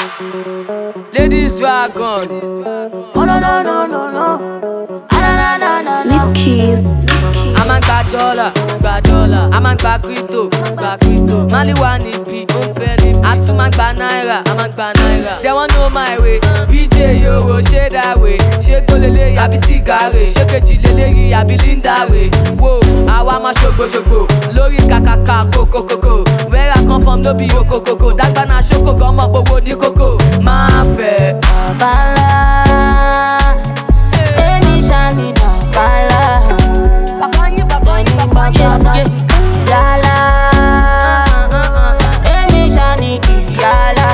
Ladies Dragon. Oh no no no no no. Ah, na na na na. Leave keys. I'm a gba dollar. I'm a gba crypto. Mali wa nibi, Atuma gba naira. They want know my way. PJ yo, shade that way. Shake golele, yabi cigare. Shake jilele, yabi linda way. Whoa, awa ma shogbo. Lori kakaka koko. Where I come from, no be yoko. Dagba na shoko, gomo bowo ni koko. Ma fe. Bala. Eni shani na bala. Yala. Eni shani yala.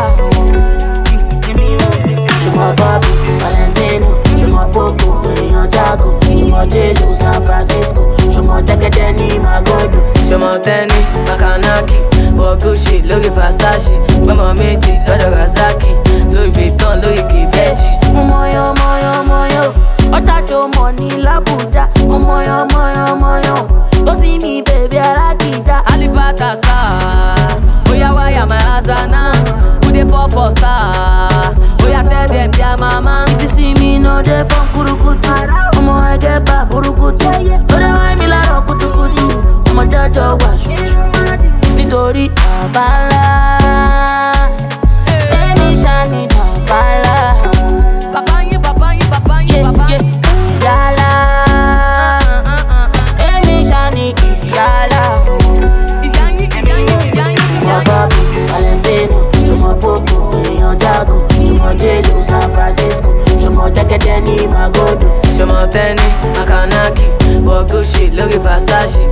Shuma Bobby, Valentino. Shuma Popo, Leon Jago. Shuma Jello, San Francisco. Shuma Teketeni, Magodo. Shuma Tenny, Makanaki. Bogushi, Louis Versace. Mama Meji, Lord Razaki. Louis Vuitton, Louis Givenchy. Moyo. Otacho money l'Abuja. Moyo. Go see me, baby, I like it. Alibata sa. Oya waya my Azana. Who dey fall for star? Oya tell them their mama. If you see me, no dey from Kurukutu. Omo I get back Burukutu. No dey want me like Kutukutu. Omo jajo wa shushu. Nítorí Abala. Eni shani na bala. Papa you. Yala. Eni shani yala. Shuma Bobby, Valentino. Shuma Popo, Leon Jago. Shuma Jello, San Francisco. Shuma Teketeni, Magodo. Shuma Tenny, Makanaki. Bogushi, Louis Versace.